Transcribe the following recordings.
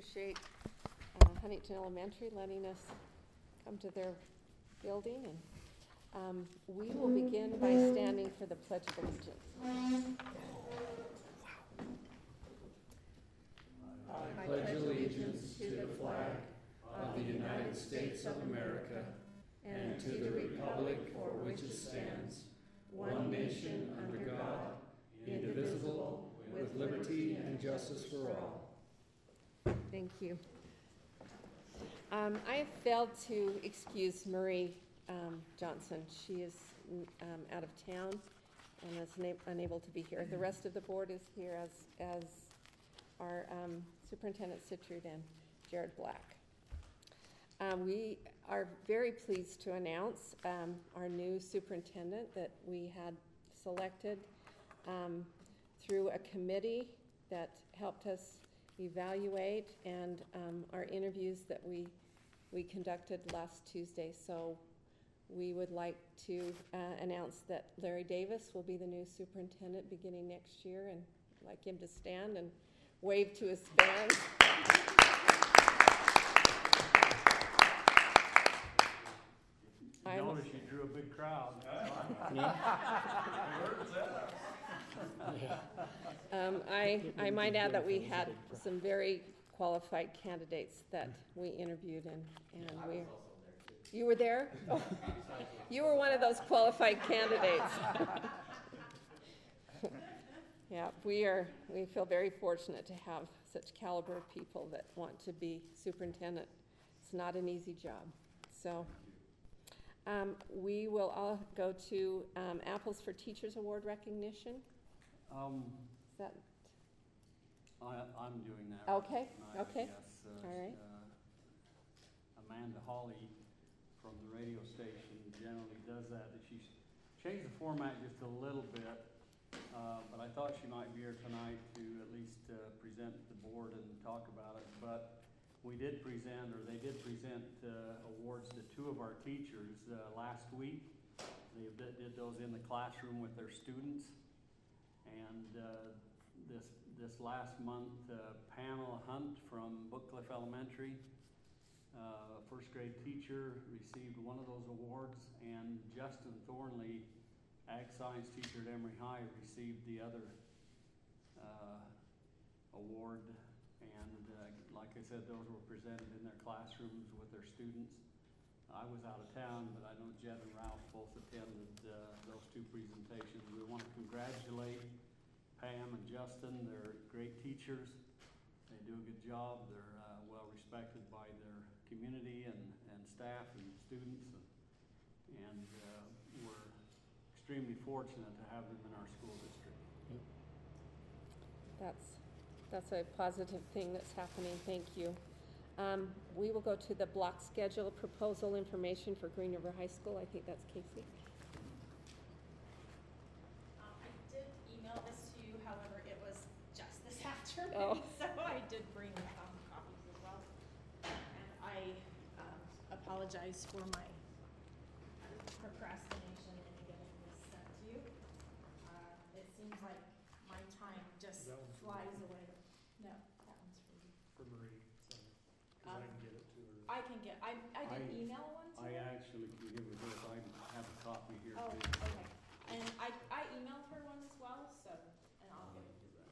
appreciate Huntington Elementary letting us come to their building. And we will begin by standing for the Pledge of Allegiance. I pledge allegiance to the flag of the United States of America and to the republic for which it stands, one nation under God, indivisible, with liberty and justice for all. Thank you. I have failed to excuse Marie Johnson. She is out of town and is unable to be here. The rest of the board is here, as our Superintendent Sitrud and Jared Black. We are very pleased to announce our new superintendent that we had selected through a committee that helped us evaluate and our interviews that we conducted last Tuesday. So we would like to announce that Larry Davis will be the new superintendent beginning next year, and I'd like him to stand and wave to his fans. Notice you drew a big crowd. I might add that we had some very qualified candidates that we interviewed, and you were there? Oh, you were one of those qualified candidates. Yeah, we feel very fortunate to have such caliber of people that want to be superintendent. It's not an easy job. So we will all go to Apples for Teachers Award recognition. Is that? I'm doing that. Okay. Right Okay. Yes, all right. Amanda Hawley from the radio station generally does that. She's changed the format just a little bit, but I thought she might be here tonight to at least present the board and talk about it. But they did present awards to two of our teachers last week. They did those in the classroom with their students. And this last month, Pamela Hunt from Bookcliff Elementary, first grade teacher, received one of those awards, and Justin Thornley, ag science teacher at Emory High, received the other award. And like I said, those were presented in their classrooms with their students. I was out of town, but I know Jed and Ralph both attended those two presentations. We want to congratulate Pam and Justin. They're great teachers. They do a good job. They're well respected by their community and staff and students. And we're extremely fortunate to have them in our school district. That's a positive thing that's happening. Thank you. We will go to the block schedule proposal information for Green River High School. I think that's Casey. I did email this to you, however, it was just this afternoon, so I did bring copies as well. And I apologize for my procrastination in getting this sent to you. It seems like my time just flies away. No, that one's for you. For Marie, so I can get it to her. I did email one to I her. actually can give her this. I have a copy here. Oh, too. okay. And I emailed her one as well, so, and I'll give it to her.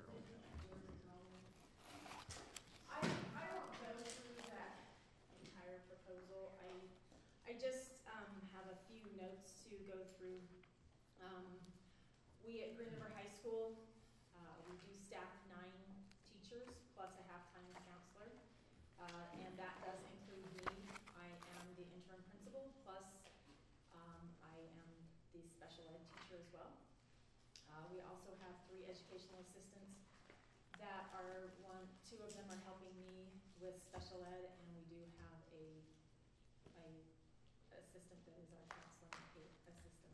I won't go through that entire proposal. I just have a few notes to go through. We at Green River High School, we do staff 9 teachers plus a half-time counselor, and that does include me. I am the interim principal, plus I am the special ed teacher as well. We also have 3 educational assistants that are two of them are helping me with special ed, and we do have a assistant that is our counseling assistant.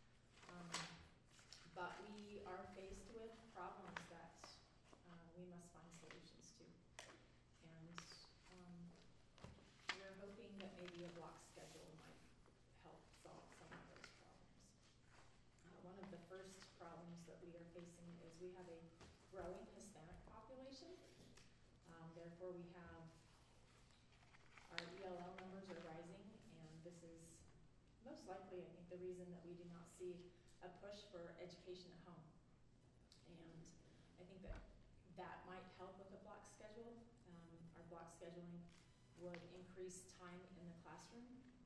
But we are faced with problems that we must find solutions to. And we're hoping that maybe a block schedule might help solve some of those problems. One of the first problems that we are facing is we have a growing Hispanic population. Therefore, we have our ELL numbers are rising, and this is most likely, I think, the reason that we do not see a push for education at home. And I think that that might help with the block schedule. Our block scheduling would increase time in the classroom.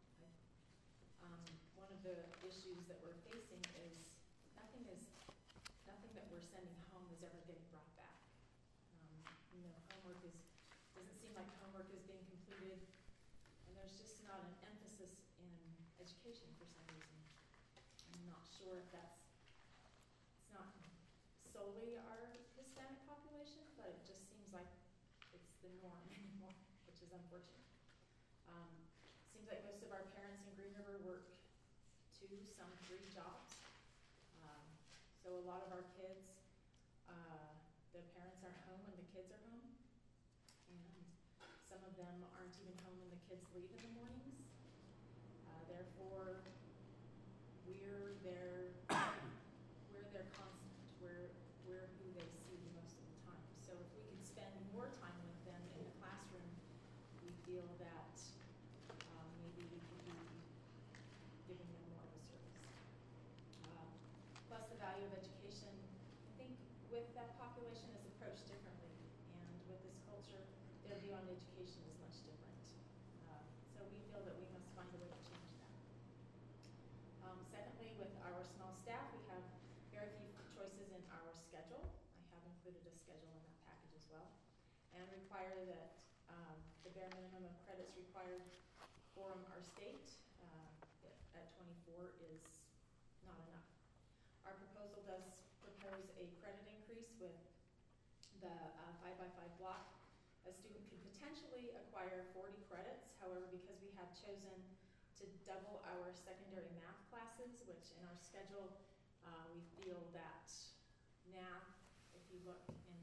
One of the issues that we're facing is nothing that we're sending home is ever getting brought back. Homework doesn't seem like homework is being completed, and there's just not an emphasis in education for some reason. I'm not sure if it's not solely our Hispanic population, but it just seems like it's the norm anymore, which is unfortunate. Seems like most of our parents in Green River work 2, some 3 jobs. So a lot of our kids, the parents aren't home when the kids are home. And some of them aren't even home when the kids leave in the mornings. Therefore, we're their constant. We're who they see most of the time. So if we could spend more time with them in the classroom, we feel that maybe we could be giving them more of a service. Plus the value of education, I think with that population is approached differently, and with this culture, their view on education is much different. So we feel that we must find a way to change that. Secondly, with our small staff, we have very few choices in our schedule. I have included a schedule in that package as well, and require that the bare minimum of credits required for our state at 24 is not enough. Our proposal does propose a credit increase with the 5x5 block. A student could potentially acquire 40 credits. However, because we have chosen to double our secondary math classes, which in our schedule, we feel that math, if you look in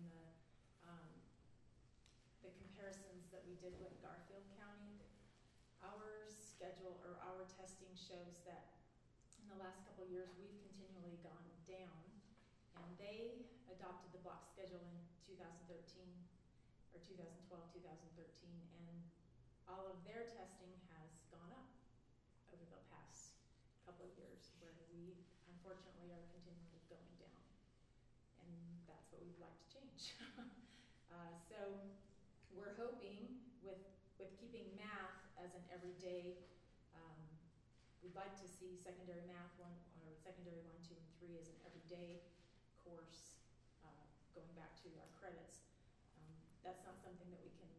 the comparisons that we did with Garfield County, our schedule or our testing shows that in the last couple of years, we've continually gone down, and they adopted the block schedule in 2013, or 2012, 2013, and all of their testing has gone up over the past couple of years, where we unfortunately are continually going down, and that's what we'd like to change. So we're hoping with keeping math as an everyday, we'd like to see secondary math 1 or secondary 1, 2, and 3 as an everyday course, going back to our credits. That's not something that we can't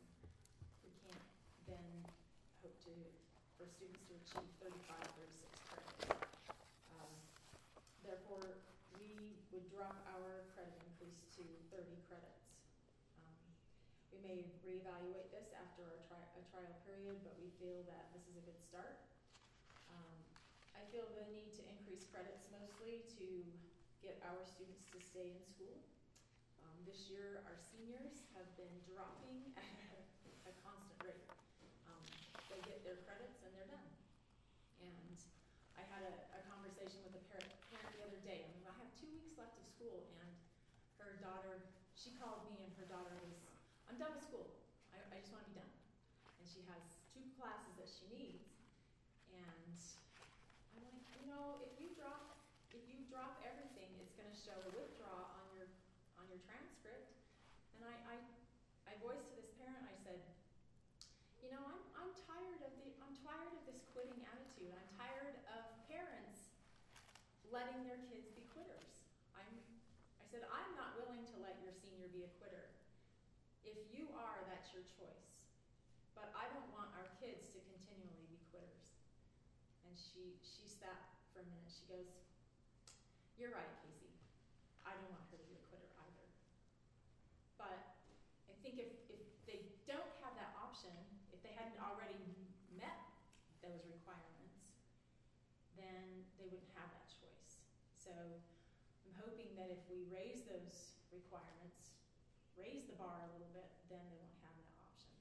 then hope for students to achieve 35, 36 credits. Therefore, we would drop our credit increase to 30 credits. We may reevaluate this after a trial period, but we feel that this is a good start. I feel the need to increase credits mostly to get our students to stay in school. This year, our seniors have been dropping at a constant rate. They get their credits and they're done. And I had a conversation with a parent the other day. I have 2 weeks left of school, and her daughter, she called me, and her daughter was, I'm done with school. I just want to be done. And she has 2 classes that she needs. And I'm like, if you drop everything, it's going to show a withdraw on your transcript. And I voiced to this parent, I said, I'm tired of this quitting attitude. I'm tired of parents letting their kids be quitters. I said, I'm not willing to let your senior be a quitter. If you are, that's your choice. But I don't want our kids to continually be quitters. And she sat for a minute. She goes, you're right, Casey. I don't want her to be a quitter either. But I think if they don't have that option, if they hadn't already met those requirements, then they wouldn't have that choice. So I'm hoping that if we raise those requirements, raise the bar a little bit, then they won't have that option.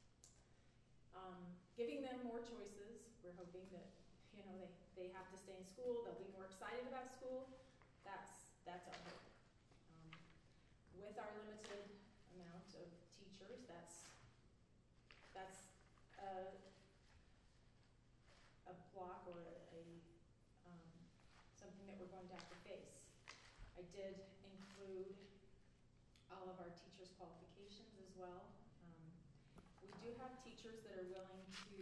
Giving them more choices, we're hoping that they have to stay in school, they'll be more excited about school. That's our hope. With our limited amount of teachers, teachers, that's a block or something that we're going to have to face. I did include all of our teachers' qualifications as well. We do have teachers that are willing to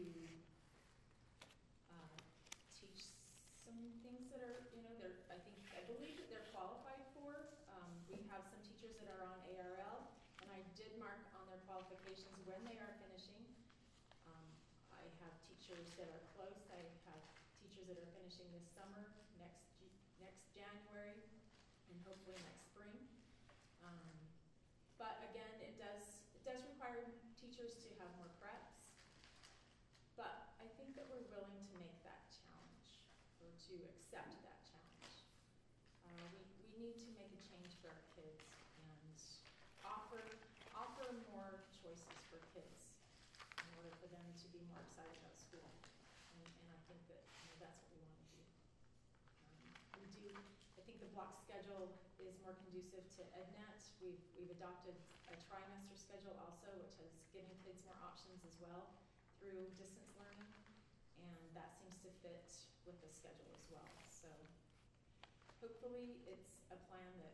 teach some things that are, I believe that they're qualified for. We have some teachers that are on ARL, and I did mark on their qualifications when they are finishing. I have teachers that are close. I have teachers that are finishing this summer, next January, and hopefully next spring. But again, it does require teachers to have more preps. But I think that we're willing to make that challenge, or to accept that challenge. We need to make a change for our kids and offer more choices for kids in order for them to be more excited about school. And I think that that's what we want to do. I think the block schedule is more conducive to EdNet. We've adopted a trimester schedule also, which has given kids more options as well through distance learning, and that seems to fit with the schedule as well. So hopefully it's a plan that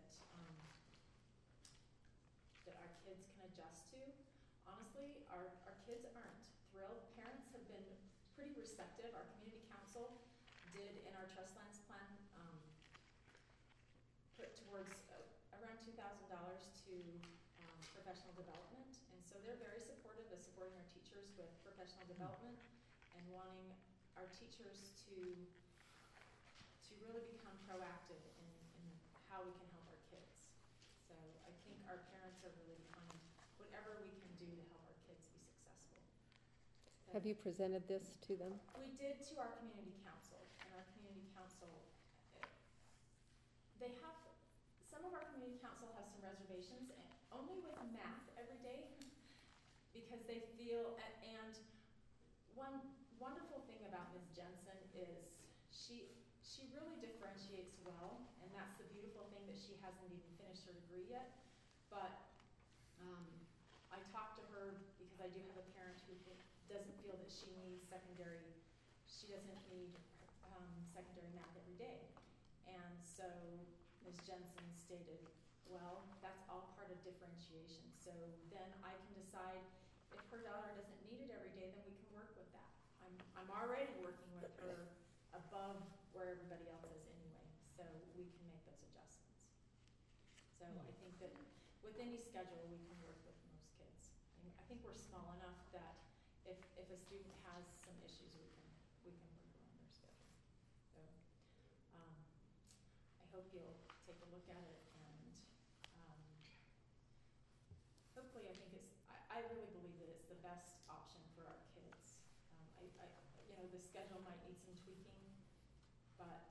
our kids can adjust to. Honestly, our kids aren't thrilled. Parents have been pretty receptive. Our community council did, in our trust lands plan, put towards around $2,000 to professional development, and so they're very supportive of supporting our teachers with professional development and wanting our teachers to really become proactive in how we can help our kids. So I think our parents are really behind whatever we can do to help our kids be successful. So Have you presented this to them? we did to our community council, and our community council, some of our community council has some reservations, and only with math every day, because they feel, and one wonderful thing about Ms. Jensen is she really differentiates well, and that's the beautiful thing, that she hasn't even finished her degree yet. But I talked to her because I do have a parent who doesn't feel that she doesn't need secondary math every day. And so Ms. Jensen stated, well, that's all part of differentiation. So then I can decide if her daughter doesn't need it every day, then we can work with that. I'm already working with her above where everybody else is anyway, so we can make those adjustments. So I think that with any schedule, we can work with most kids. I think we're small enough that if a student has some issues, we can work around their schedule. So I hope you'll take a look at it, and hopefully, I really believe that it's the best option for our kids. The schedule might need some tweaking, but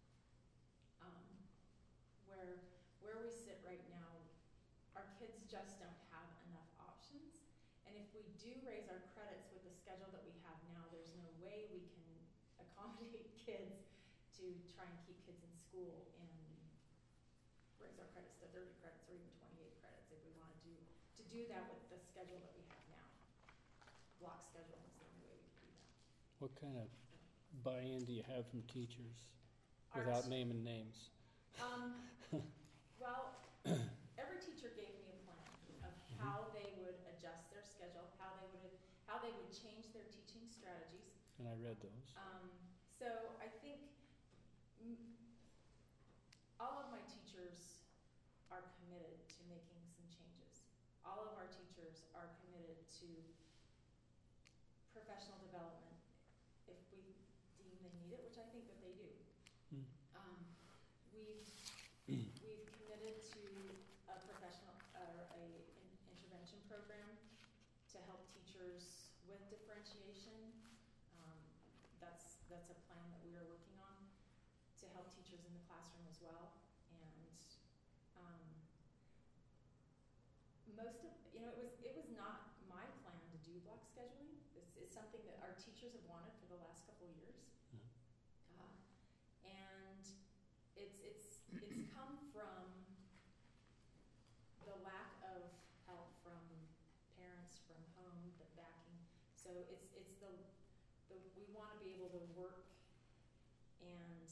where we sit right now, our kids just don't have enough options. And if we do raise our credits with the schedule that we have now, there's no way we can accommodate kids to try and keep kids in school and raise our credits to 30 credits or even 28 credits if we want to do that with the schedule that we have now. Block scheduling is the only way we can do that. What kind of buy-in do you have from teachers, Our without naming names? Well, every teacher gave me a plan of how they would adjust their schedule, how they would change their teaching strategies. And I read those. So I think all of my teachers are committed to making some changes. All of our teachers are committed to professional development if we deem they need it, which I think that they do. We've committed to a intervention program to help teachers with differentiation. That's a plan that we are working on to help teachers in the classroom as well. And it was not my plan to do block scheduling. It's something that our teachers have wanted for the last couple of years. And it's come from the lack of help from parents So we wanna be able to work, and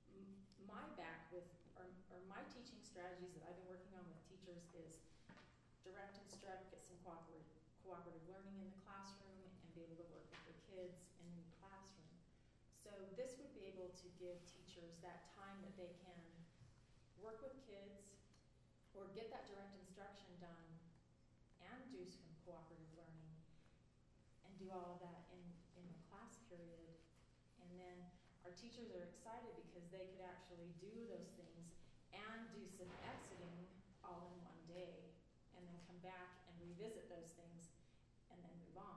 my teaching strategies that I've been working on with teachers is direct instruct, get some cooperative learning in the classroom, and be able to work with their kids in the classroom. So this would be able to give teachers that time that they can work with kids or get that direct instruction done and do some cooperative learning and do all of that in the class period. And then our teachers are excited because they could actually do those things and do some exiting all in one day, and then come back and revisit those things and then move on.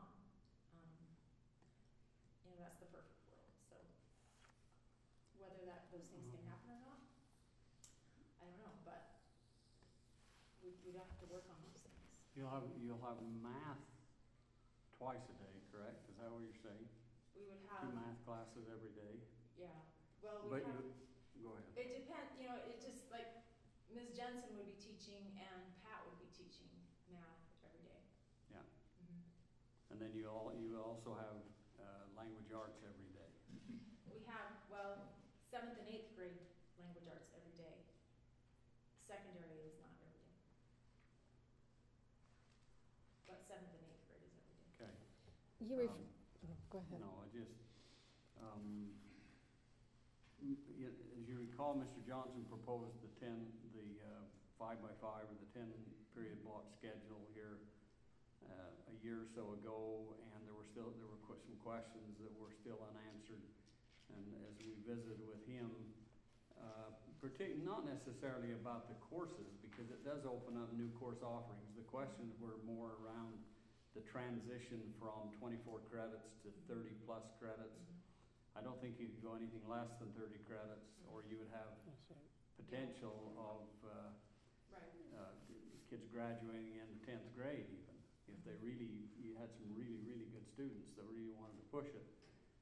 That's the perfect world. So whether those things can happen or not, I don't know, but we'd have to work on those things. You'll have math twice a day, correct? Is that what you're saying? We would 2 have, math classes every day? yeah, well, But go ahead. it depends, it just like Ms. Jensen would be teaching and Pat would be teaching math every day. Yeah. Mm-hmm. And then you also have language arts every day. We have, 7th and 8th grade language arts every day. Secondary is not every day. But 7th and 8th grade is every day. Okay. Go ahead. No, I just, as you recall, Mr. Johnson proposed the 5x5 or the 10 period block schedule here a year or so ago, and there were some questions that were still unanswered. And as we visited with him, not necessarily about the courses, because it does open up new course offerings. The questions were more around the transition from 24 credits to 30 plus credits. I don't think you could go anything less than 30 credits, or you would have potential of kids graduating into 10th grade even, if you had some really, really good students that really wanted to push it.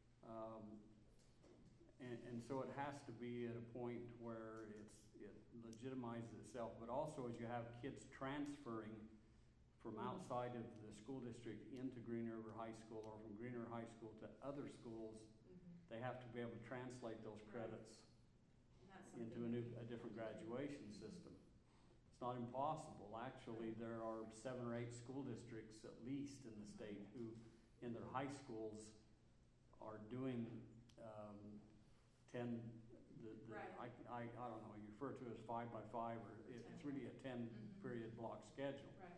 And so it has to be at a point where it legitimizes itself, but also as you have kids transferring from outside of the school district into Green River High School, or from Green River High School to other schools, they have to be able to translate those credits into a different graduation system. It's not impossible. Actually, there are 7 or 8 school districts at least in the state who, in their high schools, are doing 10. I don't know. You refer to it as 5x5, or it's really a 10 period block schedule. Right.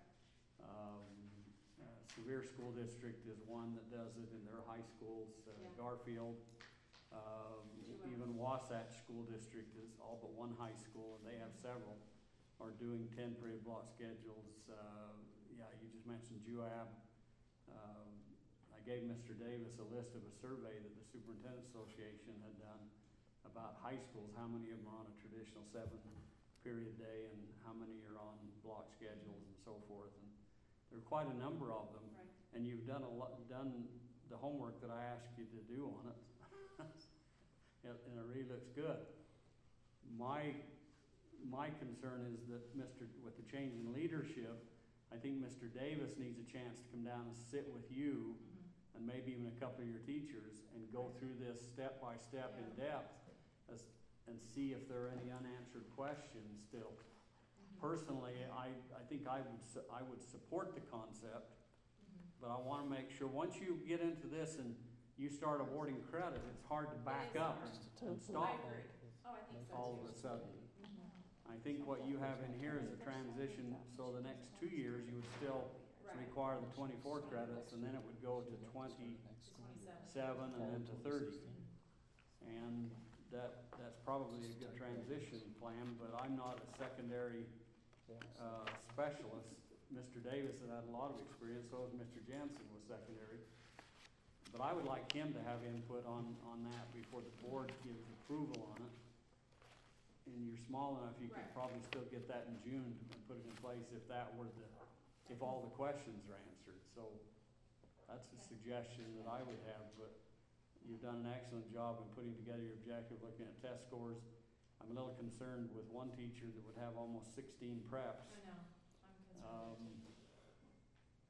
Sevier School District is one that does it in their high schools. Garfield, even Wasatch School District is all but one high school, and they have several, are doing 10 period block schedules. You just mentioned JUAB. I gave Mr. Davis a list of a survey that the Superintendent Association had done about high schools, how many of them are on a traditional 7 period day and how many are on block schedules and so forth. And there are quite a number of them. Right. And you've done done the homework that I asked you to do on it. And it really looks good. My concern is that with the change in leadership, I think Mr. Davis needs a chance to come down and sit with you and maybe even a couple of your teachers and go through this step by step in depth and see if there are any unanswered questions still. Personally, I think I would support the concept, but I want to make sure once you get into this and you start awarding credit, it's hard to back up and stop I agree. Oh, I think so all of a sudden. I think what you have in here is a transition, so the next 2 years you would still require the 24 credits, and then it would go to 27 and then to 30. And that's probably a good transition plan, but I'm not a secondary specialist. Mr. Davis has had a lot of experience, so has Mr. Jensen with secondary. But I would like him to have input on that before the board gives approval on it. And you're small enough, you could probably still get that in June and put it in place if all the questions are answered. So that's a suggestion that I would have, but you've done an excellent job in putting together your objective, looking at test scores. I'm a little concerned with one teacher that would have almost 16 preps. I know. I'm concerned.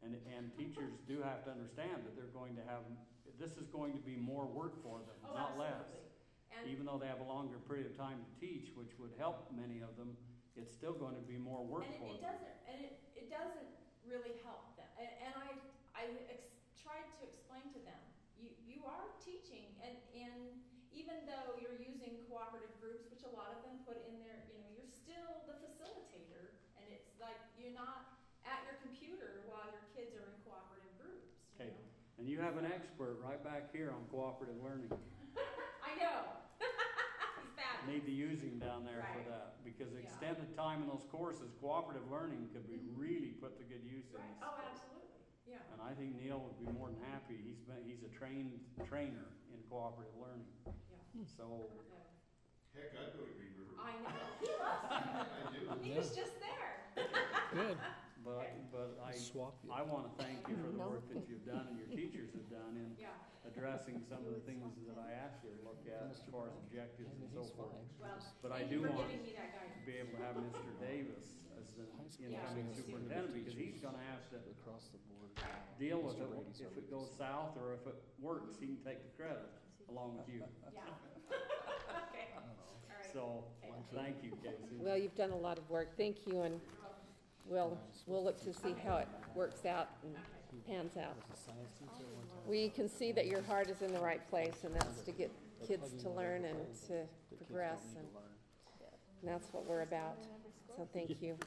And teachers do have to understand that they're going to have, this is going to be more work for them, Oh, not less. absolutely. And Even though they have a longer period of time to teach, which would help many of them, it's still going to be more work And for it them. doesn't, and it doesn't really help them. And I tried to explain to them, you are teaching, and even though you're using cooperative groups, which a lot of them put in there, you're still the facilitator, and it's like you're not at your computer while your kids are in cooperative groups. Okay. And you have an expert right back here on cooperative learning. I know. He's fabulous. Need to use him down there for Right. that, because Yeah. extended time in those courses, cooperative learning could be really put to good use in Right. this. Oh, absolutely. Yeah. And I think Neil would be more than happy. He's a trained trainer in cooperative learning. Yeah. So, Heck, I'd go to Green River. I know. He loves it. I do. He was just there. Good. but Swap you. I want to thank you for the No. work that you've done and your teachers have done in Yeah. addressing some of the things that I asked you to look at as far as objectives and so forth. Well, But I thank do you for want giving me that guidance. to be able to have Mr. Davis as the incoming Yeah. superintendent, because he's gonna have to Across the board. deal with Mr. it. Brady's If already it goes said. south or if it works, he can take the credit along with you. Yeah. Okay. I don't know. All right. So, Okay. thank you, Casey. Well, you've done a lot of work. Thank you, and we'll look to see how it works out and pans out. I was a science teacher one time. We can see that your heart is in the right place, and that's to get kids to learn and to The kids don't progress, need to and learn. that's what we're about. So thank you.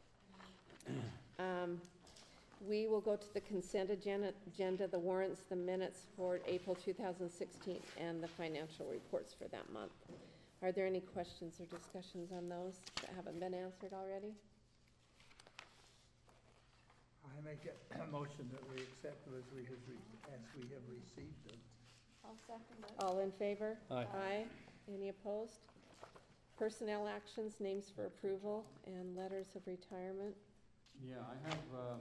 We will go to the consent agenda, the warrants, the minutes for April 2016, and the financial reports for that month. Are there any questions or discussions on those that haven't been answered already? I make a motion that we accept them as we have received them. I'll second it. All in favor? Aye. Aye. Any opposed? Personnel actions, names for approval, and letters of retirement. Yeah, I have,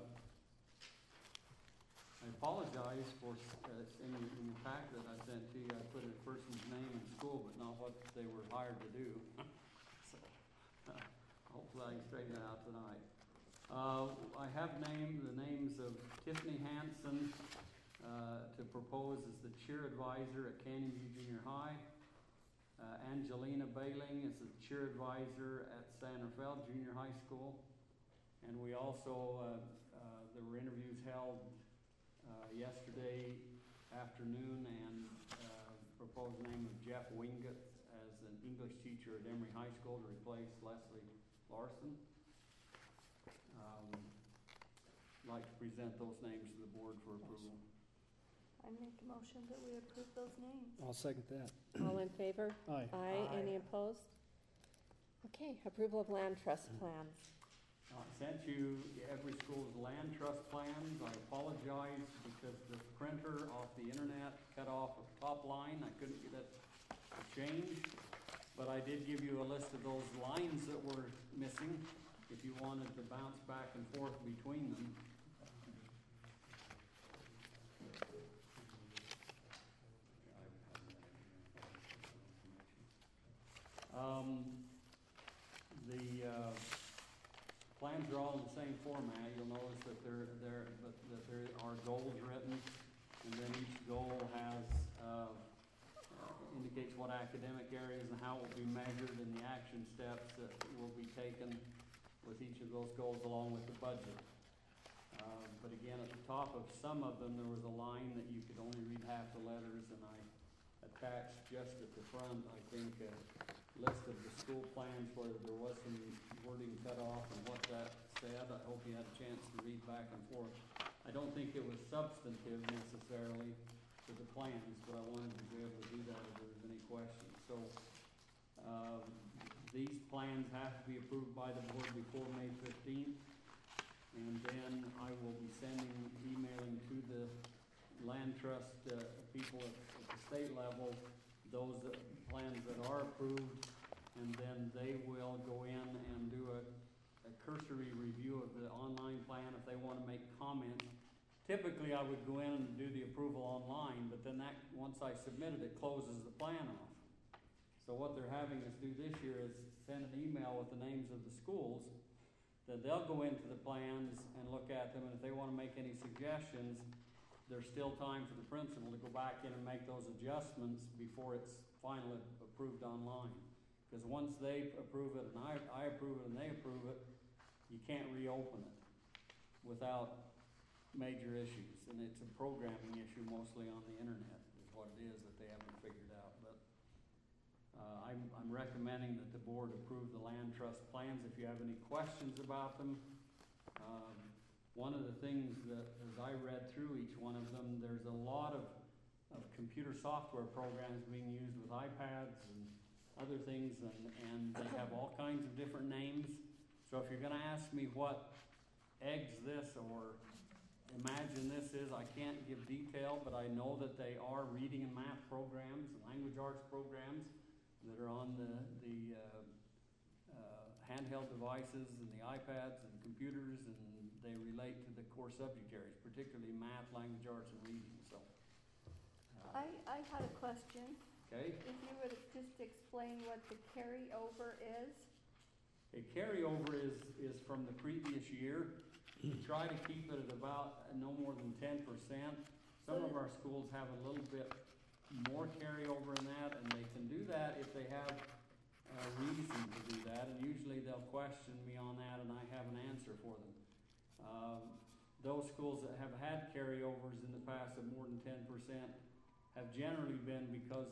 I apologize for, in the packet that I sent to you, I put a person's name in school, but not what they were hired to do. So, hopefully I can straighten that out tonight. I have named the names of Tiffany Hansen, to propose as the cheer advisor at Canyon View Junior High. Angelina Bailing is the cheer advisor at San Rafael Junior High School. And we also, there were interviews held yesterday afternoon, and proposed name of Jeff Winget as an English teacher at Emory High School to replace Leslie Larson. I'd like to present those names to the board for approval. I make a motion that we approve those names. I'll second that. All in favor? Aye. Aye. Aye. Any opposed? Okay, approval of land trust plans. I sent you every school's land trust plans. I apologize because the printer off the internet cut off a top line. I couldn't get it to change. But I did give you a list of those lines that were missing if you wanted to bounce back and forth between them. The plans are all in the same format. You'll notice that there are goals written, and then each goal has indicates what academic areas and how it will be measured, and the action steps that will be taken with each of those goals along with the budget. But again, at the top of some of them, there was a line that you could only read half the letters, and I attached just at the front, I think, a list of the school plans where there was some wording cut off and what that said. I hope you had a chance to read back and forth. I don't think it was substantive necessarily to the plans, but I wanted to be able to do that if there was any questions. So, these plans have to be approved by the board before May 15th. And then I will be emailing to the land trust people at the state level those plans that are approved, and then they will go in and do a cursory review of the online plan if they want to make comments. Typically, I would go in and do the approval online, but then that, once I submit it, it closes the plan off. So what they're having us do this year is send an email with the names of the schools, that they'll go into the plans and look at them, and if they wanna make any suggestions, there's still time for the principal to go back in and make those adjustments before it's finally approved online. Because once they approve it and I approve it and they approve it, you can't reopen it without major issues. And it's a programming issue mostly on the internet is what it is that they haven't figured out. But I'm recommending that the board approve the land trust plans. If you have any questions about them, one of the things that, as I read through each one of them, there's a lot of computer software programs being used with iPads and other things, and they have all kinds of different names. So if you're gonna ask me what eggs this or imagine this is, I can't give detail, but I know that they are reading and math programs and language arts programs that are on the handheld devices and the iPads and computers, and they relate to the core subject areas, particularly math, language arts, and reading, so. I had a question. Okay, If you would just explain what the carryover is? a carryover is from the previous year. We try to keep it at about no more than 10%. Some of our schools have a little bit more carryover in that, and they can do that if they have a reason to do that, and usually they'll question me on that, and I have an answer for them. Those schools that have had carryovers in the past of more than 10% have generally been because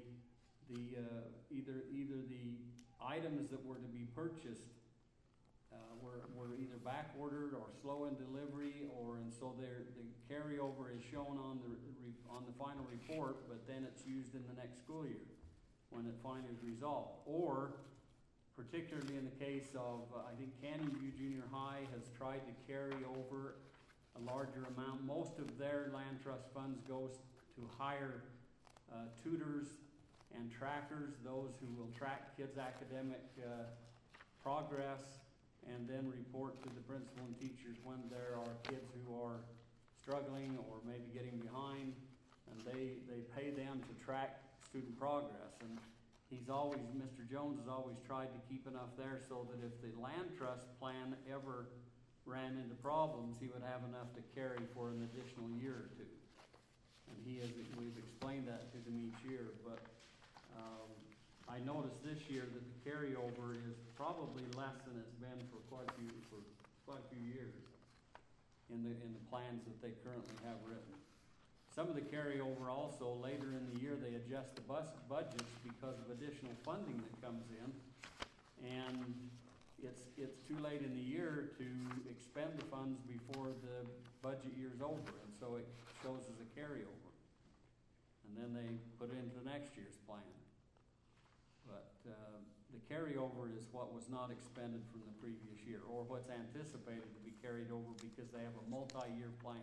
either the items that were to be purchased were either back ordered or slow in delivery, and so the carryover is shown on the final report, but then it's used in the next school year when it finally is resolved. Or, particularly in the case of, I think Canyon View Junior High has tried to carry over a larger amount. Most of their land trust funds goes to hire tutors and trackers, those who will track kids' academic progress, and then report to the principal and teachers when there are kids who are struggling or maybe getting behind, and they pay them to track student progress. And Mr. Jones has always tried to keep enough there so that if the land trust plan ever ran into problems, he would have enough to carry for an additional year or two. And we've explained that to them each year, but I noticed this year that the carryover is probably less than it's been for quite a few years in the plans that they currently have written. Some of the carryover also, later in the year, they adjust the budgets because of additional funding that comes in, and it's too late in the year to expend the funds before the budget year's over, and so it shows as a carryover. And then they put it into next year's plan. But the carryover is what was not expended from the previous year, or what's anticipated to be carried over because they have a multi-year plan.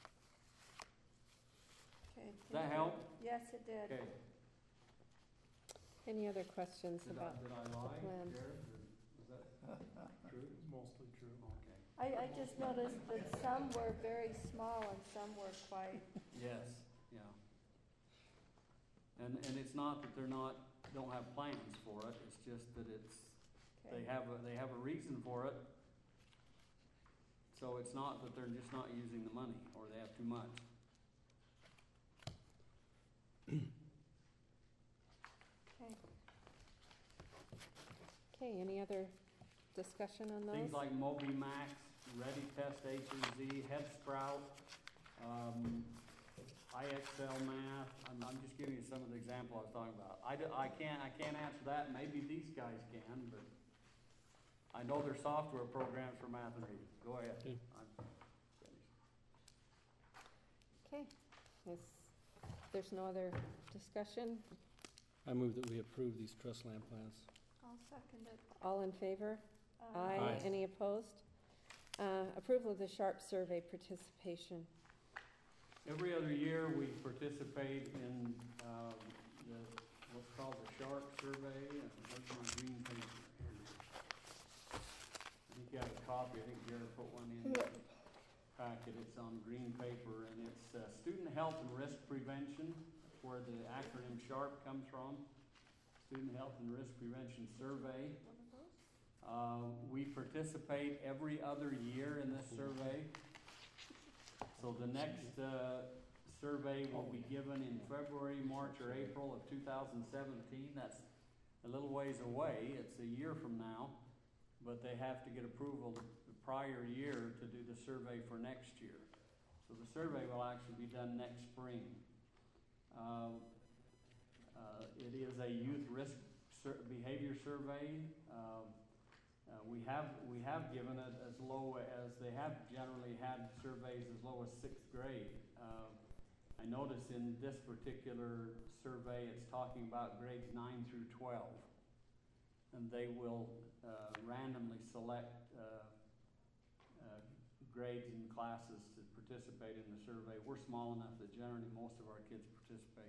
Okay. Does that help? Yes, it did. Okay. Any other questions Did about I the lie, plan? Jared? Is that true? Mostly true. Okay. I just noticed that some were very small and some were quite, Yes, yeah. And it's not that don't have plans for it, it's just that okay. they have a reason for it. So it's not that they're just not using the money, or they have too much. Okay. Okay, any other discussion on those? Things like MobiMax, Ready Test HZ, Head Sprout, IXL Math. I'm just giving you some of the examples I was talking about. I can't answer that. Maybe these guys can, but I know there's software programs for math and reading. Go ahead. Okay. I'm finished. Okay, there's no other discussion? I move that we approve these trust land plans. I'll second it. All in favor? Aye. Aye. Any opposed? Approval of the Sharp Survey participation. Every other year, we participate in what's called the Sharp Survey. Where's my green paper? Here it is. I think you have a copy. I think Jared put one in the packet. It's on green paper, and it's Student Health and Risk Prevention. That's where the acronym SHARP comes from. Student Health and Risk Prevention Survey. One of those? We participate every other year in this survey. So the next survey will be given in February, March, or April of 2017. That's a little ways away. It's a year from now, but they have to get approval the prior year to do the survey for next year. So the survey will actually be done next spring. It is a youth risk behavior survey. We have given it as low as, they have generally had surveys as low as 6th grade. I notice in this particular survey, it's talking about grades 9 through 12. And they will randomly select grades and classes to participate in the survey. We're small enough that generally most of our kids participate.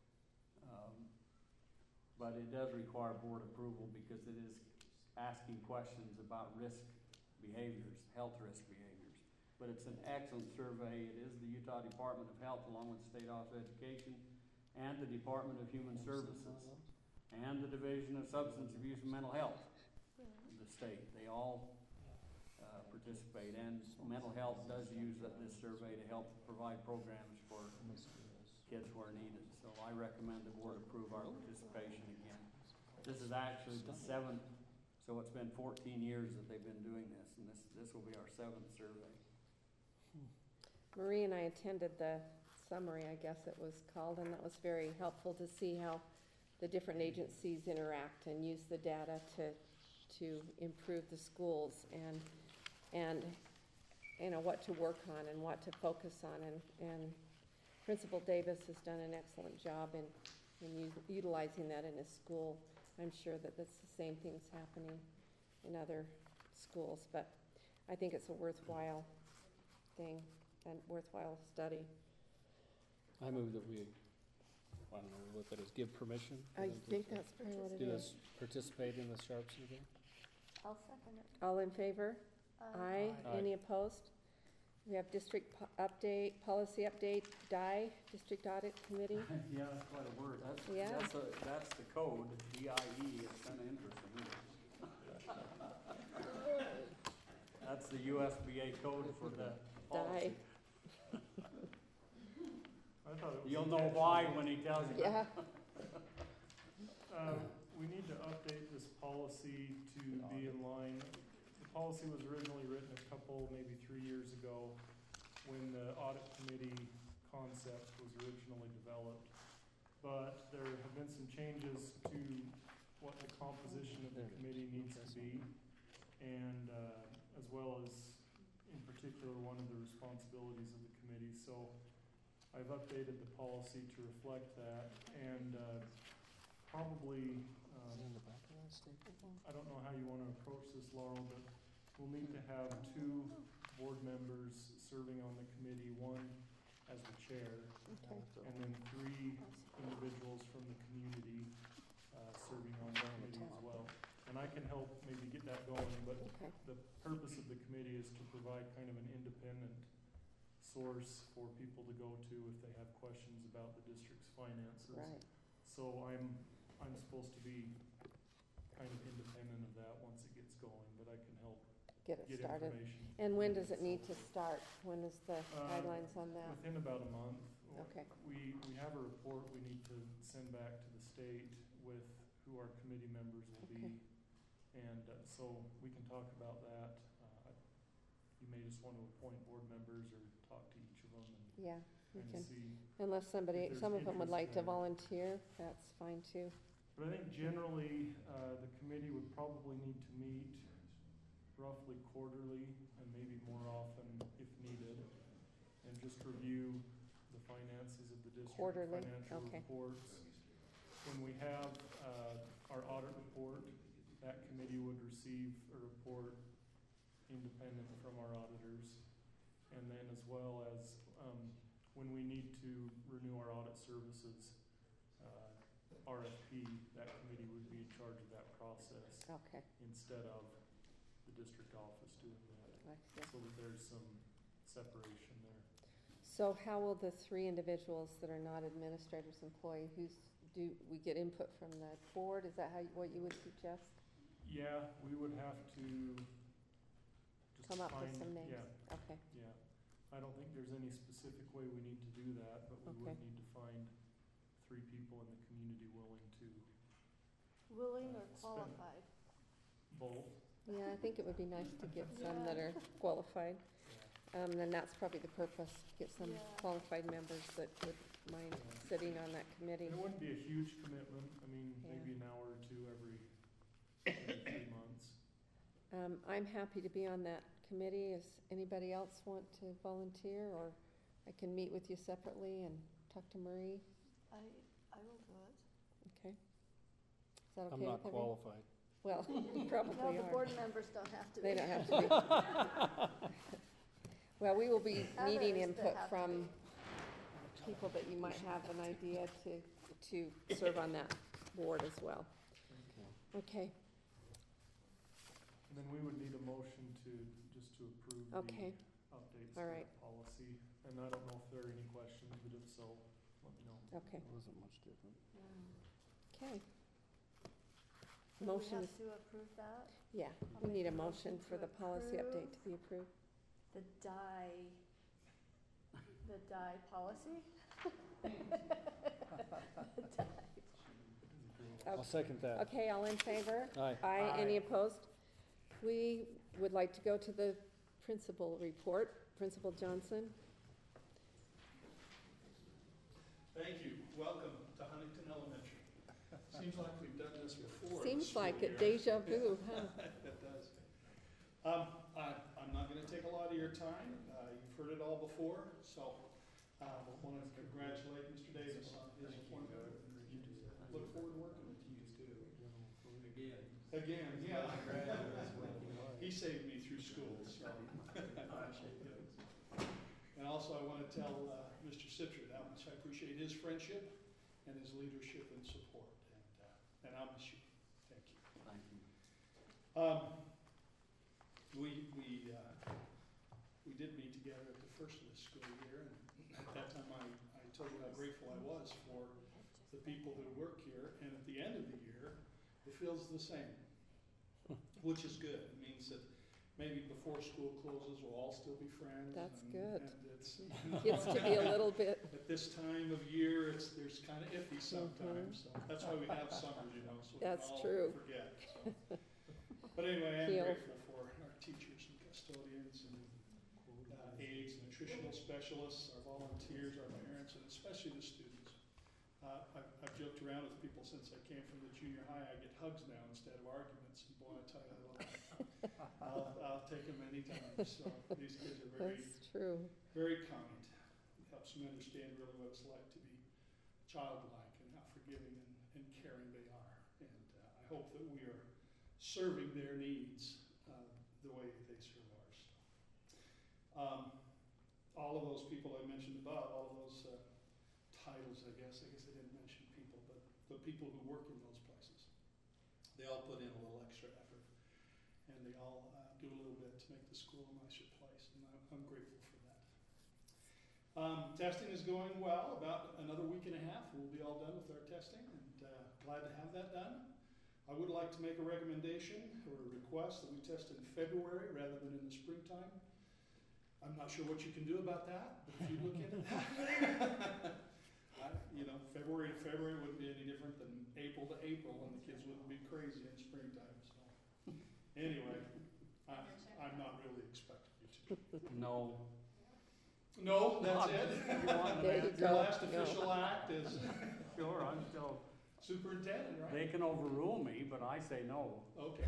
But it does require board approval because it is asking questions about risk behaviors, health risk behaviors. But it's an excellent survey. It is the Utah Department of Health, along with the State Office of Education and the Department of Human Services and the Division of Substance Abuse and Mental Health of the state. They all participate, and mental health does use this survey to help provide programs for kids who are needed. So I recommend the board approve our participation again. This is actually the 7th, so it's been 14 years that they've been doing this, and this will be our 7th survey. Marie and I attended the summary, I guess it was called, and that was very helpful to see how the different agencies interact and use the data to improve the schools and you know what to work on and what to focus on, and Principal Davis has done an excellent job in utilizing that in his school. I'm sure that that's the same thing's happening in other schools, but I think it's a worthwhile thing and worthwhile study. I move that we, I don't know what that is, give permission? for I them to think that's probably what it do is. this, participate in the Sharp survey? I'll second it. All in favor? Aye. Aye. Any opposed? We have district update, policy update, DIE, District Audit Committee. Yeah, that's quite a word. Yeah. That's the code, DIE. It's kind of interesting, isn't it? That's the USBA code for the policy. I thought it was You'll know why when he tells you. Yeah, We need to update this policy to be in line. The policy was originally written maybe 3 years ago, when the audit committee concept was originally developed. But there have been some changes to what the composition of the committee needs to be, and as well as, in particular, one of the responsibilities of the committee. So I've updated the policy to reflect that, and probably, I don't know how you want to approach this, Laurel, but we'll need to have 2 board members serving on the committee, one as the chair, okay. and then 3 individuals from the community serving on the committee as well. And I can help maybe get that going, but Okay. the purpose of the committee is to provide kind of an independent source for people to go to if they have questions about the district's finances. Right. So I'm supposed to be kind of independent of that once it gets going, but I can help Get it get started. information. And when does it need to start? When is the guidelines on that? Within about a month. Okay. We have a report we need to send back to the state with who our committee members will Okay. be. And so we can talk about that. You may just want to appoint board members or talk to each of them Yeah, we and can. see. Unless somebody, there's some of them would like interest to there. volunteer, that's fine too. But I think generally, the committee would probably need to meet roughly quarterly and maybe more often if needed, and just review the finances of the district, Quarterly, financial okay. reports. When we have our audit report, that committee would receive a report independent from our auditors. And then as well as when we need to renew our audit services, RFP, that committee would be in charge of that process Okay, instead of the district office doing that, I see. so that there's some separation there. So how will the 3 individuals that are not administrators employ, do we get input from the board? Is that what you would suggest? Yeah, we would have to just Come up with find- some names. Yeah, Okay, yeah. I don't think there's any specific way we need to do that, but we would Okay. need to find 3 people in the community willing to Willing or Spend- qualified? both. yeah, I think it would be nice to get some that are qualified. And that's probably the purpose, get some Yeah. qualified members that would mind sitting on that committee. It wouldn't be a huge commitment, I mean, Yeah. maybe an hour or 2 every 3 months. I'm happy to be on that committee. Does anybody else want to volunteer, or I can meet with you separately and talk to Marie? I will do it. Okay. Is that okay I'm with not everyone? qualified. Well, you No, probably the are. board members don't have to be. They don't have to be. Well, we will be needing Others that input have to from be. people that you might have an idea to serve on that board as well. Okay, And then we would need a motion just to approve the okay, updates to all right. the policy. And I don't know if there are any questions, but if so, let me know. okay, It wasn't much different. okay. Do Motion we is, have to approve that? yeah, I'll we make need a a motion motion for to the policy approve. update to be approved. The die policy? I'll second that. Okay, all in favor? Aye. Aye, any Aye. opposed? We would like to go to the principal report. Principal Johnson? Thank you. Welcome to Huntington Elementary. Seems like we've done this before. in the Seems like school it, year. deja vu, huh? It does. I'm not gonna take a lot of your time. You've heard it all before, so I want to congratulate Mr. Davis on his appointment. Look forward to working with you too. Again, yeah. He saved me through school, so I appreciate it. And also, I want to tell Mr. Citrin how much I appreciate his friendship and his leadership and support. And I'll miss you. Thank you. Thank you. We did meet together at the first of the school year, and at that time I told you how grateful I was for the people who work here, and at the end of the year, it feels the same, which is good. It means that maybe before school closes, we'll all still be friends. That's and- good. And it's, Gets to be a little bit, at this time of year, there's kind of iffy sometimes, so that's why we have summers, so we can That's all true. forget. So. But anyway, I'm Heal. grateful for our teachers and custodians and aides, nutritional specialists, our volunteers, our parents, and especially the students. I've joked around with people since I came from the junior high, I get hugs now instead of arguments, and boy, I tell you, I'll take them anytime. So these kids are that's true. very kind. It helps them understand really what it's like to be childlike and how forgiving and caring they are. And I hope that we are serving their needs the way that they serve ours. All of those people I mentioned above, all of those titles, I guess I didn't mention people, but the people who work in those places, they all put in a little extra effort, and they all do a little bit to make the school a nicer place, and I'm grateful for that. Testing is going well. About another week and a half, we'll be all done with our testing, and glad to have that done. I would like to make a recommendation or a request that we test in February rather than in the springtime. I'm not sure what you can do about that, but if you look into that, February to February wouldn't be any different than April to April, and the kids wouldn't be crazy in springtime. So anyway, I'm not really expecting you to. No. No, that's it. You want There an you Your go. last No. official act is Sure, I'm still, superintendent, right? they can overrule me, but I say no. Okay.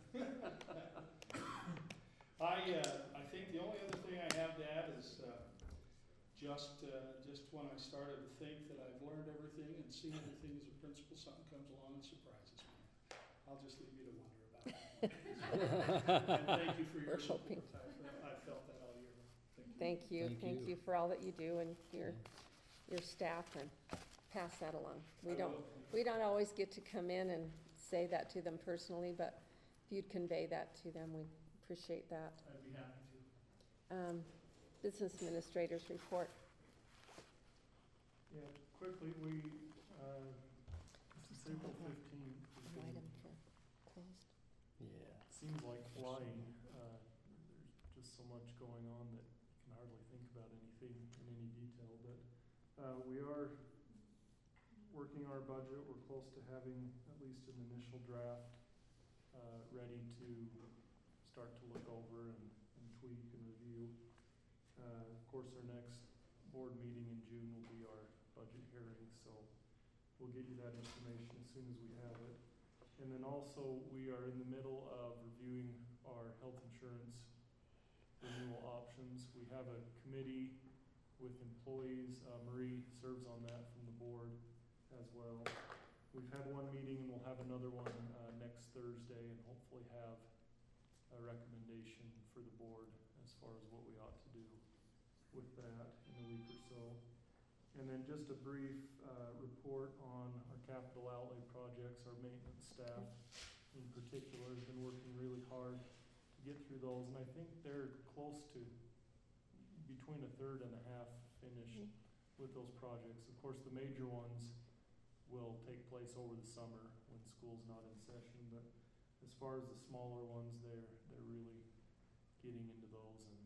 I think the only other thing I have to add is just when I started to think that I've learned everything and seen everything as a principal, something comes along and surprises me. I'll just leave you to wonder about that. And thank you for your We're support. hoping. I've felt that all year. Thank you. Thank you for all that you do and your staff, and pass that along. We don't always get to come in and say that to them personally, but if you'd convey that to them, we appreciate that. I'd be happy to. Business administrators report. Yeah, quickly, this is April 15th. Invite them for closed. seems like flying. There's just so much going on that you can hardly think about anything in any detail. But we are working our budget. We're close to having at least an initial draft ready to start to look over and tweak and review. Of course, our next board meeting in June will be our budget hearing, so we'll get you that information as soon as we have it. And then also, we are in the middle of reviewing our health insurance renewal options. We have a committee with employees. Marie serves on that from the board as well. We've had one meeting and we'll have another one next Thursday, and hopefully have a recommendation for the board as far as what we ought to do with that in a week or so. And then just a brief report on our capital outlay projects. Our maintenance staff in particular has been working really hard to get through those, and I think they're close to between a third and a half finished with those projects. Of course, the major ones will take place over the summer when school's not in session, but as far as the smaller ones, they're really getting into those and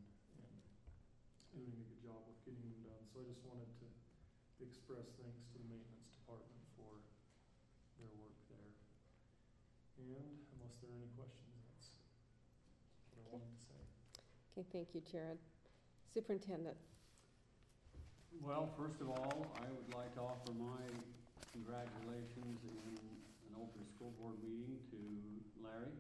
doing a good job with getting them done. So I just wanted to express thanks to the maintenance department for their work there. And unless there are any questions, that's what I wanted to say. Okay, thank you, Jared. Superintendent. Well, first of all, I would like to offer my congratulations in an open school board meeting to Larry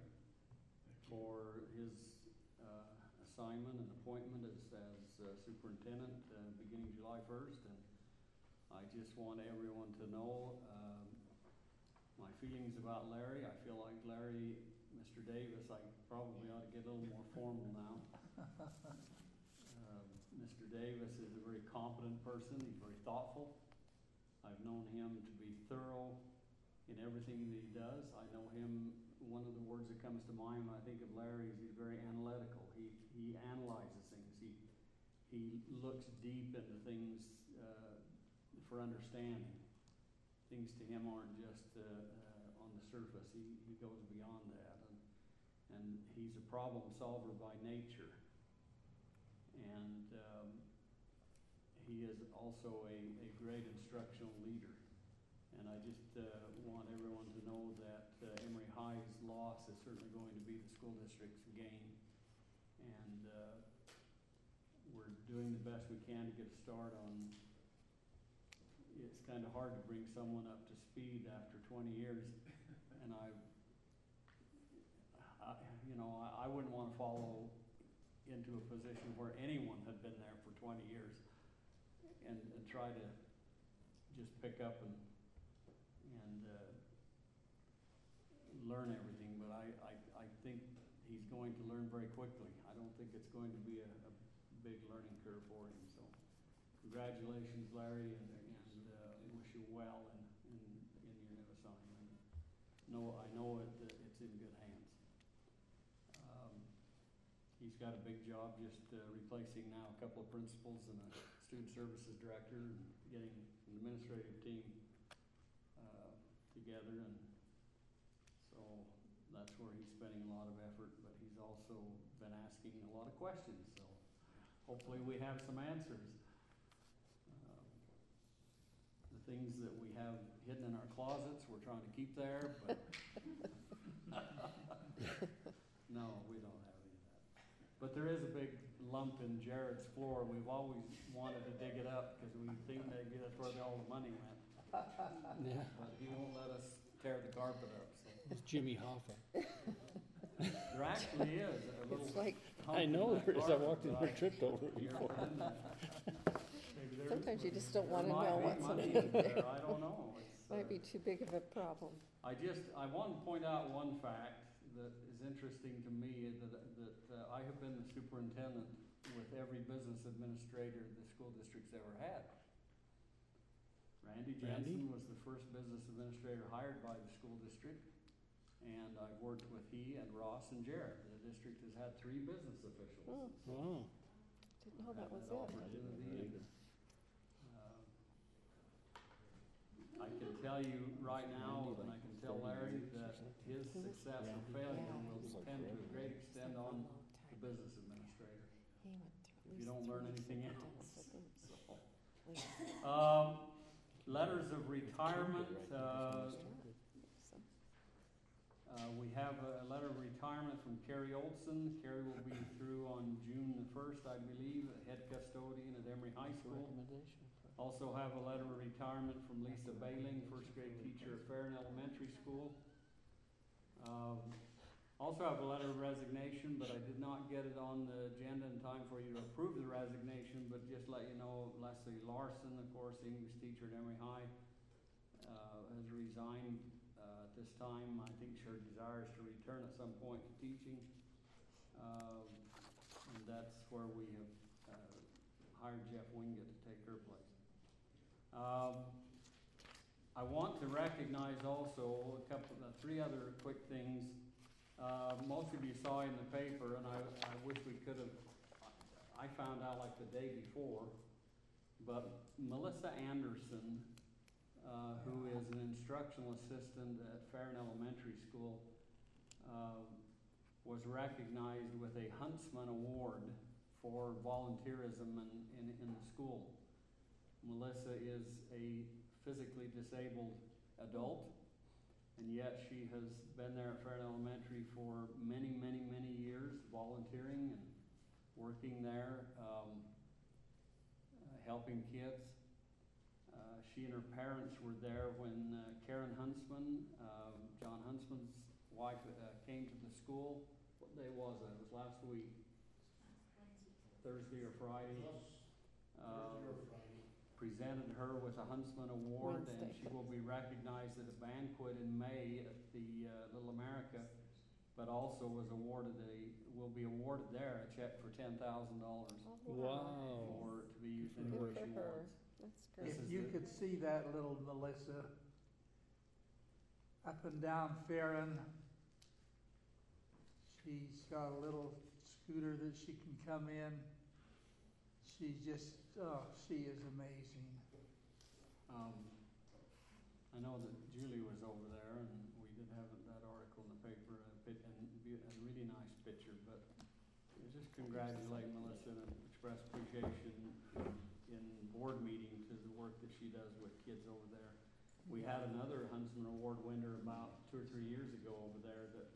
for his assignment and appointment as superintendent beginning July 1st. And I just want everyone to know my feelings about Larry. I feel like Larry, Mr. Davis, I probably ought to get a little more formal now. Mr. Davis is a very competent person. He's very thoughtful. I've known him to be thorough in everything that he does. I know him, one of the words that comes to mind when I think of Larry is he's very analytical. He analyzes things. He looks deep into things for understanding. Things to him aren't just on the surface. He goes beyond that. And he's a problem solver by nature. And he is also a great instructional leader. And I just want everyone to know that Emory High's loss is certainly going to be the school district's gain. And we're doing the best we can to get a start on. It's kind of hard to bring someone up to speed after 20 years. And I wouldn't want to follow into a position where anyone had been there for 20 years and try to just pick up and learn everything. But I think he's going to learn very quickly. I don't think it's going to be a big learning curve for him. So congratulations, Larry, and wish you well in your new assignment. I know it's in good hands. He's got a big job just replacing now a couple of principals and a student services director and getting an administrative team together. And so that's where he's spending a lot of effort, but he's also been asking a lot of questions. So hopefully we have some answers. The things that we have hidden in our closets, we're trying to keep there, but no, we don't have any of that. But there is a big lump in Jared's floor. We've always wanted to dig it up because we think maybe that's where all the money went. Yeah. But he won't let us tear the carpet up. So. It's Jimmy Hoffa. There actually is a little. It's like, hump I in know, that there is. I carpet walked in that there, tripped over it you ever before. been there? Maybe there is sometimes you money just in don't there. want to There know might what's be money underneath in there. there. I don't know. It's, Might be too big of a problem. I want to point out one fact that is interesting to me, that I have been the superintendent with every business administrator the school district's ever had. Randy Jensen was the first business administrator hired by the school district, and I've worked with he and Ross and Jared. The district has had 3 business officials. Oh. Wow. Didn't know that was it. Opportunity. I can tell you right now, and I can tell Larry, that his success or failure will depend to a great extent on the business administrator. If you don't learn anything else. So, letters of retirement, we have a letter of retirement from Carrie Olson. Carrie will be through on June the 1st, I believe, head custodian at Emory High School. Also have a letter of retirement from Lisa Bailing, first grade teacher at Farron Elementary School. Also have a letter of resignation, but I did not get it on the agenda in time for you to approve the resignation, but just let you know, Leslie Larson, of course, English teacher at Emory High, has resigned at this time. I think her desire is to return at some point to teaching. And that's where we have hired Jeff Wingate to take her place. I want to recognize also three other quick things. Most of you saw in the paper, and I wish we could have, I found out like the day before, but Melissa Anderson, who is an instructional assistant at Farron Elementary School, was recognized with a Huntsman Award for volunteerism in the school. Melissa is a physically disabled adult, and yet she has been there at Farron Elementary for many, many, many years, volunteering and working there, helping kids. She and her parents were there when Karen Huntsman, John Huntsman's wife, came to the school. What day was it? It was last week. Thursday or Friday. Presented her with a Huntsman Award, and she will be recognized at a banquet in May at the Little America, but also will be awarded there a check for $10,000 Wow. for to be used in Good where for she her. wants. That's great. If This is you the- could see that little Melissa up and down Farron, she's got a little scooter that she can come in. She just, she is amazing. I know that Julie was over there, and we did have that article in the paper, a really nice picture, but just congratulate Melissa and express appreciation in board meeting to the work that she does with kids over there. We had another Huntsman Award winner about 2 or 3 years ago over there that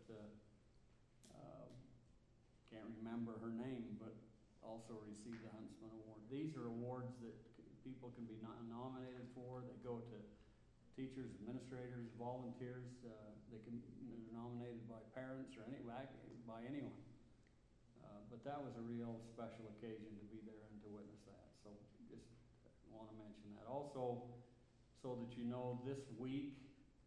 can't remember her name, but also received the Huntsman Award. These are awards that people can be nominated for. They go to teachers, administrators, volunteers. They're nominated by parents or by anyone. But that was a real special occasion to be there and to witness that. So just want to mention that. Also, so that you know, this week,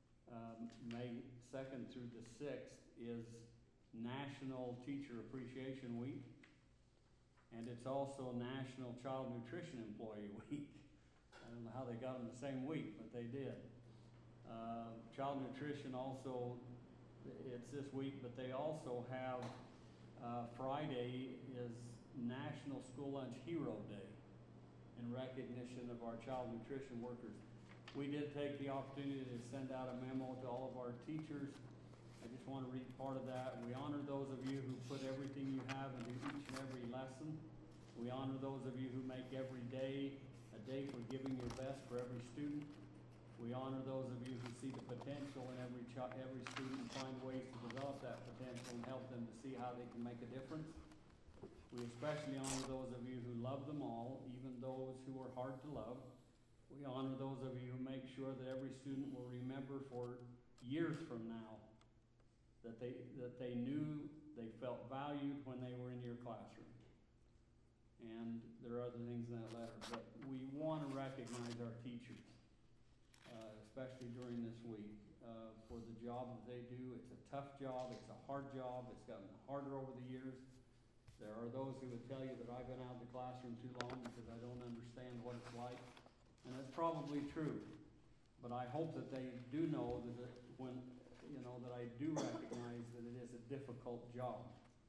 May 2nd through the 6th, is National Teacher Appreciation Week. And it's also National Child Nutrition Employee Week. I don't know how they got them the same week, but they did. Child nutrition also, it's this week, but they also have Friday is National School Lunch Hero Day in recognition of our child nutrition workers. We did take the opportunity to send out a memo to all of our teachers. I just want to read part of that. We honor those of you who put everything you have into each and every lesson. We honor those of you who make every day a day for giving your best for every student. We honor those of you who see the potential in every student and find ways to develop that potential and help them to see how they can make a difference. We especially honor those of you who love them all, even those who are hard to love. We honor those of you who make sure that every student will remember for years from now that they knew they felt valued when they were in your classroom. And there are other things in that letter, but we want to recognize our teachers, especially during this week, for the job that they do. It's a tough job, it's a hard job, it's gotten harder over the years. There are those who would tell you that I've been out of the classroom too long because I don't understand what it's like, and that's probably true. But I hope that they do know that that I do recognize that it is a difficult job.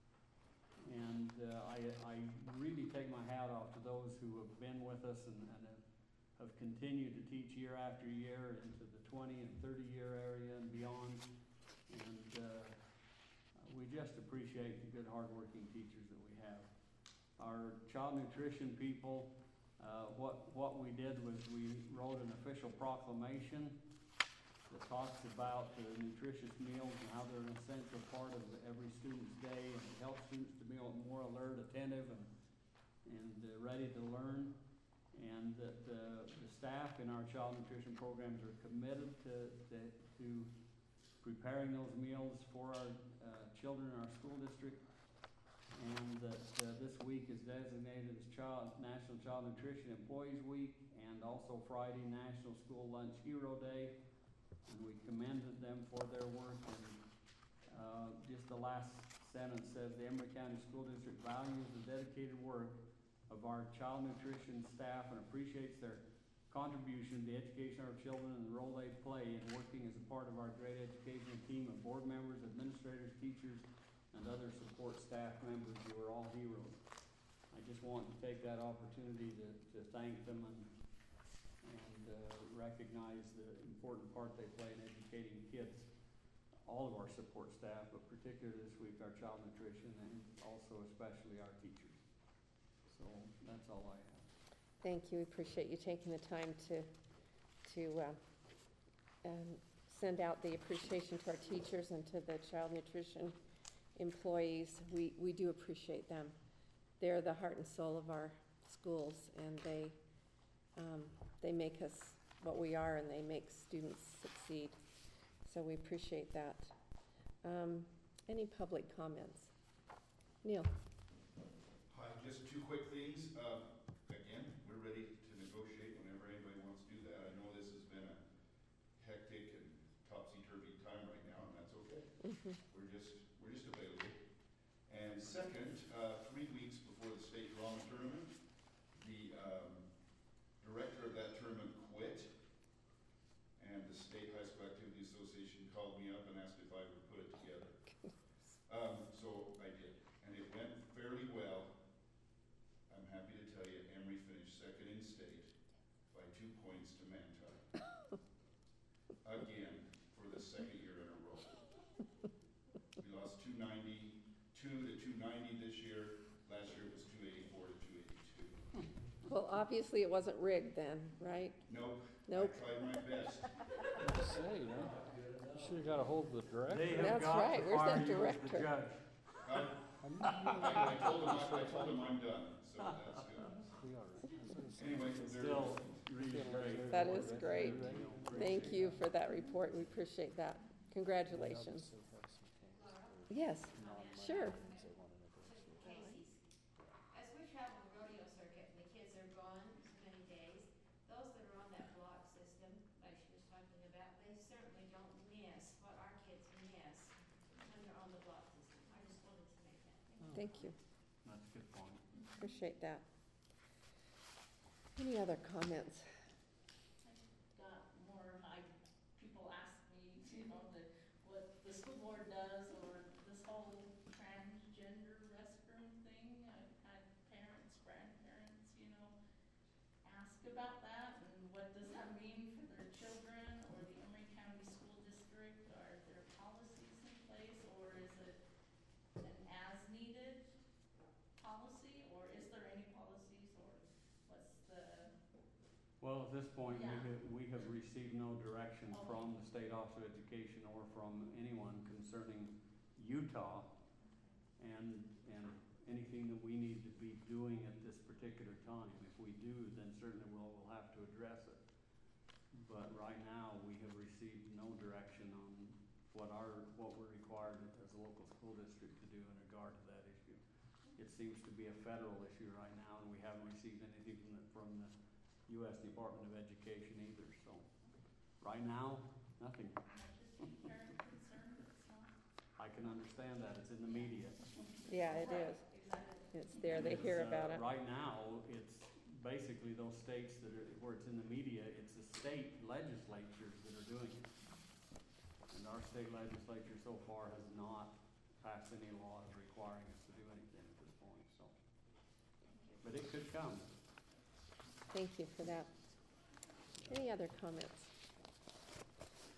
And I really take my hat off to those who have been with us and have continued to teach year after year into the 20 and 30 year area and beyond. And we just appreciate the good, hardworking teachers that we have. Our child nutrition people, what we did was we wrote an official proclamation that talks about the nutritious meals and how they're an essential part of every student's day, and it helps students to be more alert, attentive, and ready to learn. And that the staff in our child nutrition programs are committed to preparing those meals for our children in our school district. And that this week is designated as National Child Nutrition Employees Week, and also Friday National School Lunch Hero Day. And we commended them for their work. And just the last sentence says, the Emory County School District values the dedicated work of our child nutrition staff and appreciates their contribution to the education of our children and the role they play in working as a part of our great educational team of board members, administrators, teachers, and other support staff members. You are all heroes. I just want to take that opportunity to thank them and recognize the important part they play in educating kids, all of our support staff, but particularly this week our child nutrition and also especially our teachers. So that's all I have. Thank you. We appreciate you taking the time to send out the appreciation to our teachers and to the child nutrition employees. We do appreciate them. They're the heart and soul of our schools, and they make us what we are, and they make students succeed. So we appreciate that. Any public comments? Neil? Hi, just two quick things. Again, we're ready to negotiate whenever anybody wants to do that. I know this has been a hectic and topsy-turvy time right now, and that's okay. Mm-hmm. We're just available. And second, 3 weeks before the state drama tournament, the director of that tournament quit, and the State High School Activity Association called me up and asked if I would put it together. So I did, and it went fairly well. I'm happy to tell you, Emory finished second in state by 2 points to Manti. Again, for the second year in a row. We lost 292 to 290 this year. Last year it was 284 to 282. Well, obviously it wasn't rigged then, right? Nope. Nope. I tried my best. Say, you know, should have got a hold of the director. They have That's got right. to Where's fire that you as the director? judge. I told him I'm done, so that's good. We are, right? Anyway, Still really great. That is great. Thank you for that report. We appreciate that. Congratulations. Yes, sure. Casey's. As we travel the rodeo circuit and the kids are gone so many days, those that are on that block system, like she was talking about, they certainly don't miss what our kids miss when they're on the block system. I just wanted to make that. Thank you. That's a good point. Appreciate that. Any other comments? Got more, people ask me, what the school board does, or this whole transgender restroom thing. I've had parents, grandparents, ask about that, and what does that mean for their children, or the Emory County School District? Are there policies in place, or is it an as-needed policy, or is there any policies, or what's the? Well, at this point, Yeah. we have received no direction Okay. from the State Office of Education or from anyone concerning Utah and anything that we need to be doing at this particular time. If we do, then certainly we'll have to address it. But right now, we have received no direction on what we're required as a local school district to do in regard to that issue. It seems to be a federal issue right now, and we haven't received anything from the U.S. Department of Education either, so right now, nothing. Just parent concern, it's not. I can understand that, it's in the media. Yeah, it is. Exactly. It's there. They hear about it. Right now, it's basically those states where it's in the media, it's the state legislatures that are doing it. And our state legislature so far has not passed any laws requiring us to do anything at this point, so. But it could come. Thank you for that. Any other comments?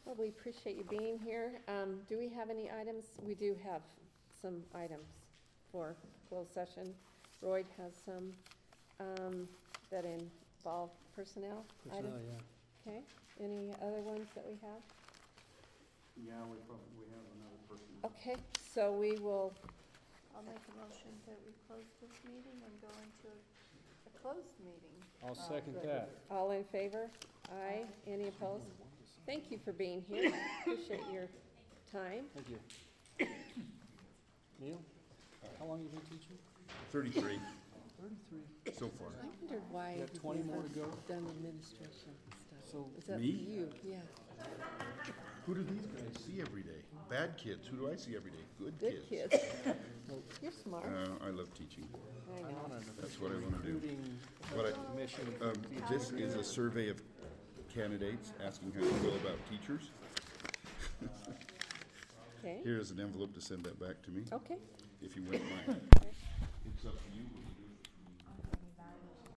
Well, we appreciate you being here. Do we have any items? We do have some items for closed session. Royd has some that involve personnel items. Personnel, yeah. Okay, any other ones that we have? Yeah, we have another person. Okay, so we will, I'll make a motion that we close this meeting and go into a closed meeting. I'll second that. all in favor? Aye. Any opposed? Thank you for being here. Appreciate your time. Thank you. Neil, how long have you been teaching? 33 33. so far. I wondered why You got you've 20 more never to go? done administration and stuff. So, Is that Me? you? Yeah. Who do these guys see every day? Bad kids. Who do I see every day? Good Good kids. kids. You're smart. I love teaching. I I'm on know. a That's what I want to do. recruiting What I, mission. this is a survey of candidates asking how you feel about teachers. Okay, Here is an envelope to send that back to me, okay. if you wouldn't mind. It's up to you.